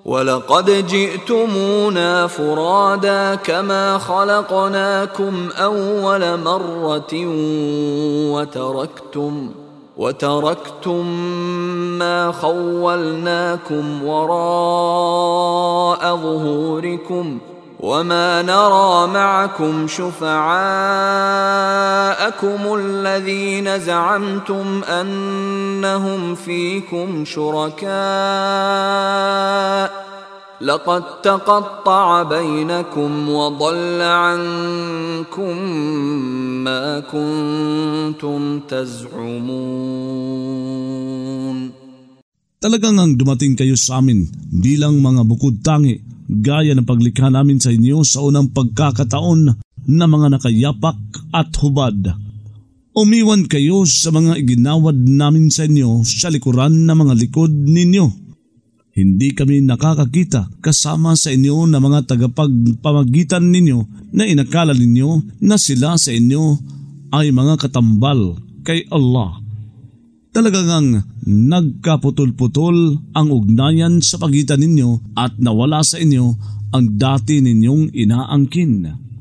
وَلَقَدْ جِئْتُمُونَا فُرَادَى كَمَا خَلَقْنَاكُمْ أَوَّلَ مَرَّةٍ وَتَرَكْتُمْ مَا خَوَّلْنَاكُمْ وَرَاءَ ظُهُورِكُمْ وَمَا نَرَى مَعَكُمْ شُفَعَاءَكُمُ الَّذِينَ زَعَمْتُمْ أَنَّهُمْ فِيكُمْ شُرَكَاءُ لَقَدْ تَقَطَّعَ بَيْنَكُمْ وَضَلَّ عَنكُمْ مَا كُنتُمْ تَزْعُمُونَ. Talagang ang dumating kayo sa amin bilang mga bukod tangi, gaya ng paglikha namin sa inyo sa unang pagkakataon na mga nakayapak at hubad. Umiwan kayo sa mga iginawad namin sa inyo sa likuran ng mga likod ninyo. Hindi kami nakakakita kasama sa inyo na mga tagapagpamagitan ninyo na inakala ninyo na sila sa inyo ay mga katambal kay Allah. Talagang nagkaputol-putol ang ugnayan sa pagitan ninyo at nawala sa inyo ang dati ninyong inaangkin.